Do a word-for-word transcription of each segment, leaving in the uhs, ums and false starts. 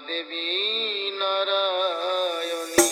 দেবী Narayani.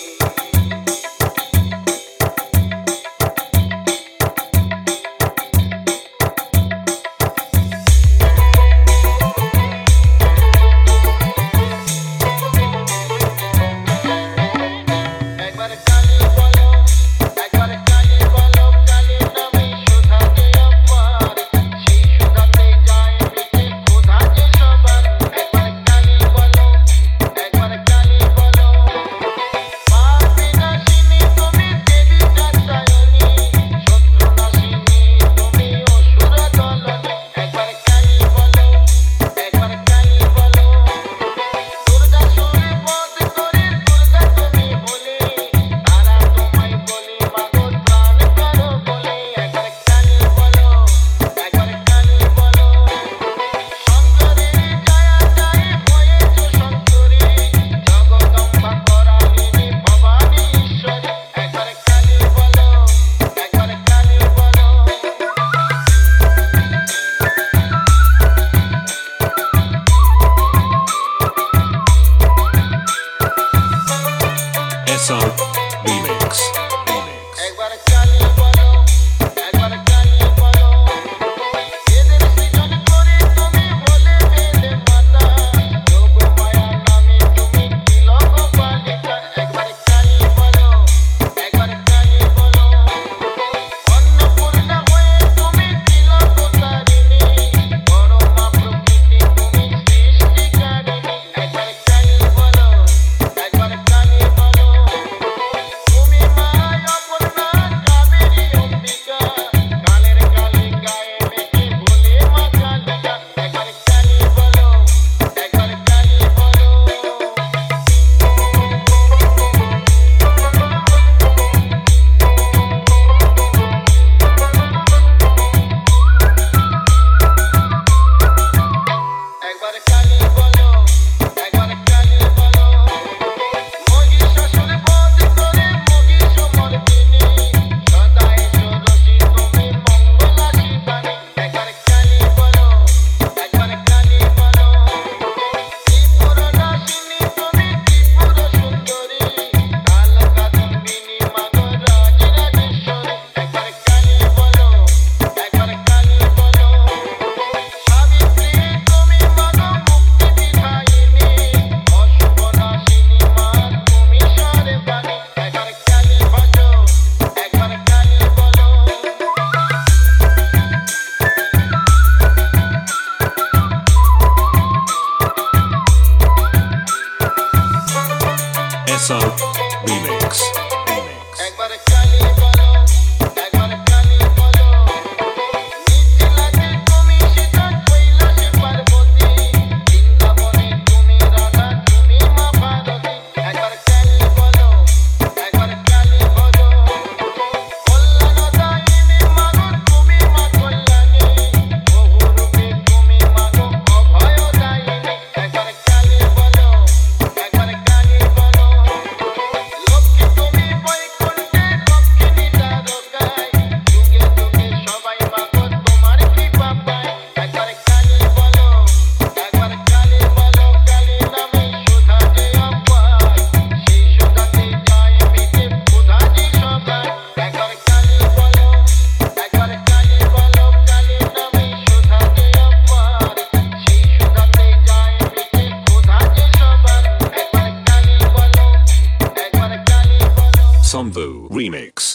S R Remix. একবার কালী বলো, একবার কালী বলো, এদের সৃজন করে তুমি বলে দিলে মাতা, যোগ মায়া নামে তুমি ছিল গোপালিকা। একবার কালী বলো, একবার কালী বলো, অন্নপূর্ণা হয়ে তুমি ছিল গোতারিণী, পরমা প্রকৃতি তুমি সৃষ্টিকারিণী। একবার কালী বলো, একবার কালী বলো, তুমি মা অপর্ণা কাবেরী অম্বিকা, কালের কালে গায়ে মেখে বলে মা কালিকা। একবার কালী বলো, একবার কালী বলো। একবার কালী বলো, একবার কালী বলো, মহিষাসুর বধ করে মহিষমর্দিনী, সদাই ষোড়শী তুমি মঙ্গলা শিবানী। একবার কালী বলো, একবার কালী বলো, ত্রিপুর নাশিনী তুমি ত্রিপুর সুন্দরী, কালকাদম্বিনী মাগো রাজরাজেশ্বরী। একবার কালী বলো, একবার কালী বলো, সাবিত্রী তুমি মাগো মুক্তি বিধায়িনী, অশুভ নাশিনী মা তুমি সর্বাণী। একবার কালী ভজো, একবার কালী বলো। S R Remix. একবার কালী বলো, একবার কালী বলো, মিথিলাতে তুমি সীতা, কৈলাসে পার্বতী, বৃন্দাবনে তুমি রাধা, তুমি মা ভারতী। একবার কালী বলো, একবার কালী বলো, কল্যাণদায়িনী মাগো তুমি মা কল্যাণী, বহুরূপে তুমি মাগো অভয়দায়িনী। একবার কালী বলো, একবার কালী বলো, লক্ষ্মী তুমি বৈকুণ্ঠে দক্ষিণী দ্বারকায়, যুগে যুগে সবাই মাগো তোমার কৃপা পায়। একবার কালী বলো, একবার কালী বলো, কালী নামে সুধা যে অপার, সেই সুধাতে যায় মিটে ক্ষুধা যে সবার। একবার কালী বলো, একবার কালী বলো, কালী নামে সুধা যে অপার, সেই সুধাতে যায় মিটে ক্ষুধা যে সবার। একবার কালী বলো, একবার কালী বলো। Samvu Remix.